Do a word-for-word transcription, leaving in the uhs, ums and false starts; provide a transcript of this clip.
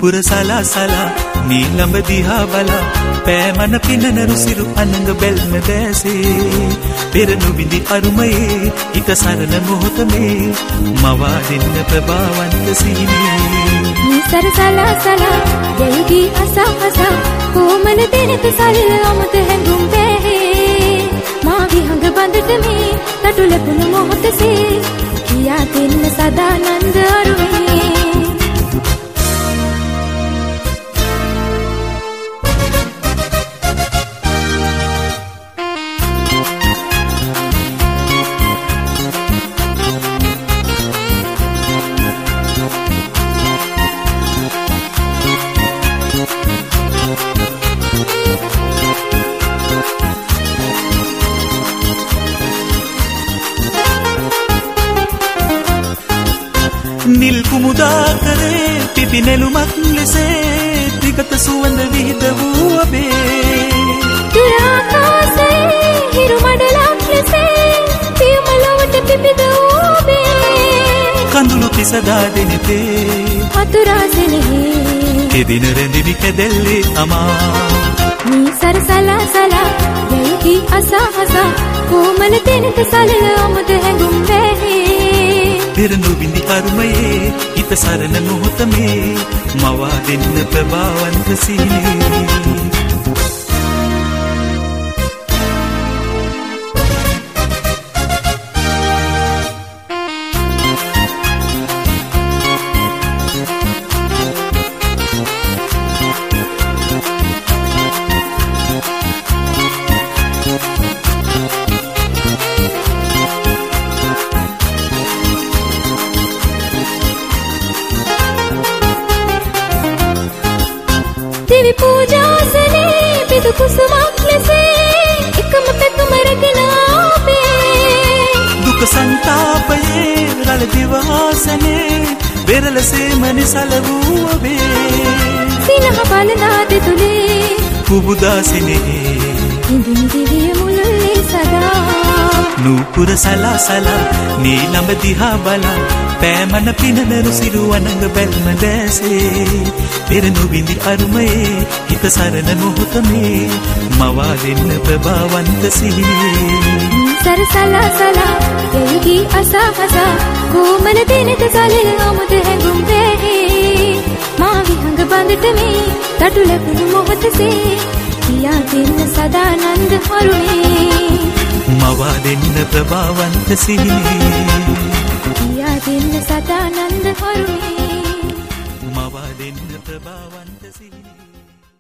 නූපුර සලාසලා මේ ළඹ දිහා බලා පෑමන පිනන රුසිරු අනංග බැල්ම දැසේ පෙර නොබිඳි අරුමයේ හිත සරණ මොහොත මේ මවා දෙන්න ප්‍රභාවන්ත සීනේ නිසර සලාසලා දෙල්ගී අසා අසා කොමන දෙනත සල්ල අමත හැඟුම් බැහේ මා විහඟ බඳට මේ තටු ලැබුණු මොහොතසේ කියා දෙන්න සදානන්ද අරුමේ නිල් කුමුදා කරේ පිපිනෙළුමක් ලෙසේ ත්‍රිගත සුවඳ විහිද වූ ඔබේ දුරාකාශයේ හිරු මඩලක් ලෙසේ පියුම ලොවට පිපිද වූ ඔබේ කඳුළු පිසදා දෙනෙතේ හතුරා සෙනෙහි එදින රැඳිවි කැදැල්ලේ අමා නිසර සලාසලා දෙල්ගී අසා අසා කොමන දෙනත සලල අමත හැඟුම් බැහේ පෙර නොබිඳි අරුමයේ හිත සරණ මොහොත මේ මවා දෙන්න ප්‍රභාවන්ත සීනේ දිවි පූජාසනේ පිදු කුසුමක් ලෙසේ එකම පැතුම රැගෙන ආපේ දුක සංතාපයේ රළ දිවාසනේ වෙරළසේ මනිසල වූ ඔබේ සිනහ බලනා දෙතුලේ කුබුදාසනේ ඉඳින් දිවිය මුළුල්ලේ සදා නූපුර සලාසලා මේ ළඹ දිහා බලා පෑමන පිනන රුසිරු අනංග බැල්ම දැසේ පෙර නොබිඳි අරුමයේ හිත සරණ මොහොත මේ මවා දෙන්න ප්‍රභාවන්ත සිහිනේ නිසර සලාසලා දෙල්ගී අසා අසා කොමන දෙනත සලල අමුත හැඟුම් බැහේ මා විහඟ බඳට මේ තටු ලැබුණු මොහොතසේ කියා දෙන්න සදානන්ද අරුමේ මවා දෙන්න ප්‍රභාවන්ත සිහිනේ කියා දෙන්න සදානන්ද අරුමේ මවා දෙන්න ප්‍රභාවන්ත සිහිනේ